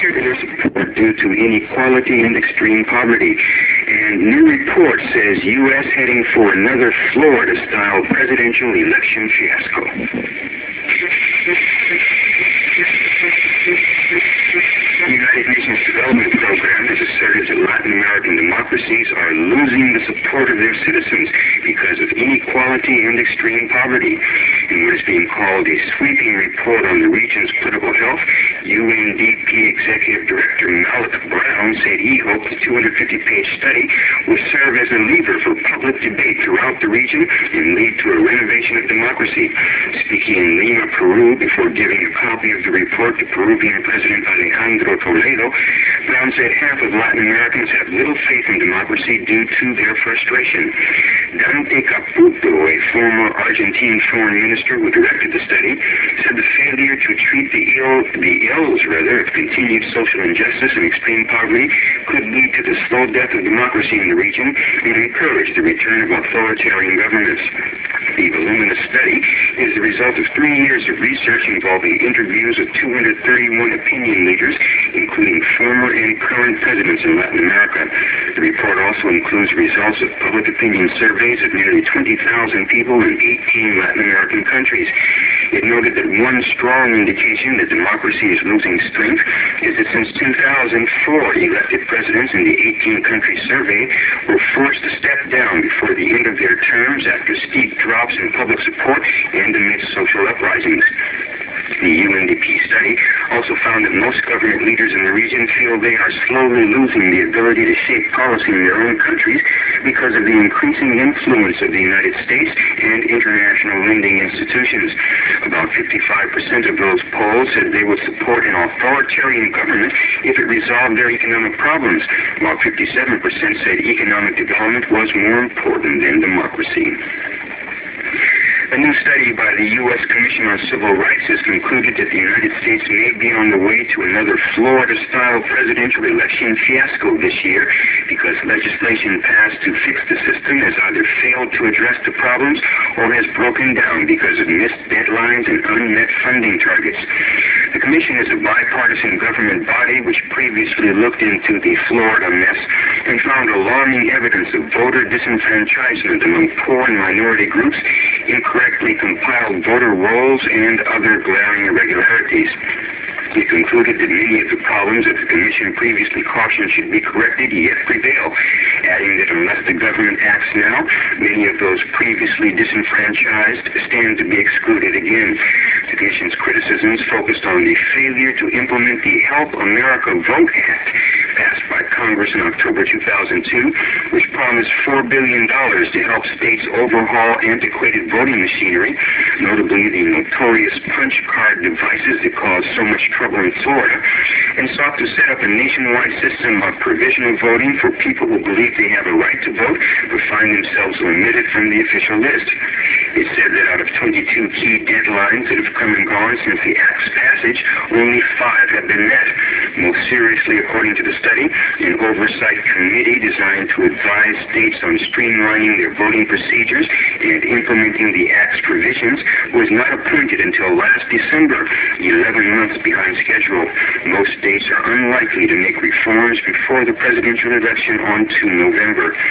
their support due to inequality and extreme poverty. And new report says U.S. heading for another Florida-style presidential election fiasco. The United Nations Development Program has asserted that Latin American democracies are losing the support of their citizens because of inequality and extreme poverty. In what is being called a sweeping report on the region's political health, UNDP Executive Director Malik Brown said he hoped the 250-page study will serve as a lever for public debate throughout the region and lead to a renovation of democracy. Speaking in Lima, Peru, before giving a copy of the report to Peruvian President Alejandro Toledo, Brown said half of Latin Americans have little faith in democracy due to their frustration. Dante Caputo, a former Argentine foreign minister who directed the study, said the failure to treat the ills of continued social injustice and extreme poverty could lead to the slow death of democracy in the region and encourage the return of authoritarian governments. The voluminous study is the result of 3 years of research involving interviews with 231 opinion leaders, including former and current presidents in Latin America. The report also includes results of public opinion surveys of nearly 20,000 people in 18 Latin American countries. It noted that one strong indication that democracy is losing strength is that since 2004, elected presidents in the 18-country survey were forced to step down before the end of their terms after steep drops in public support and amidst social uprisings. The UNDP study also found that most government leaders in the region feel they are slowly losing the ability to shape policy in their own countries because of the increasing influence of the United States and international lending institutions. About 55% of those polled said they would support an authoritarian government if it resolved their economic problems, while 57% said economic development was more important than democracy. A new study by the U.S. Commission on Civil Rights has concluded that the United States may be on the way to another Florida-style presidential election fiasco this year because legislation passed to fix the system has either failed to address the problems or has broken down because of missed deadlines and unmet funding targets. The Commission is a bipartisan government body which previously looked into the Florida mess and found alarming evidence of voter disenfranchisement among poor and minority groups, incorrectly compiled voter rolls, and other glaring irregularities. It concluded that many of the problems that the Commission previously cautioned should be corrected yet prevail, adding that unless the government acts now, many of those previously disenfranchised stand to be excluded again. The Commission's criticisms focused on the failure to implement the Help America Vote Act, passed by Congress in October 2002, which promised $4 billion to help states overhaul antiquated voting machinery, notably the notorious punch card devices that cause so much trouble in Florida, and sought to set up a nationwide system of provisional voting for people who believe they have a right to vote but find themselves omitted from the official list. It said that out of 22 key deadlines that have come and gone since the Act's passage, only 5 have been met. Most seriously, according to the study, an oversight committee designed to advise states on streamlining their voting procedures and implementing the Act's provisions was not appointed until last December, 11 months behind schedule. Most states are unlikely to make reforms before the presidential election on 2 November.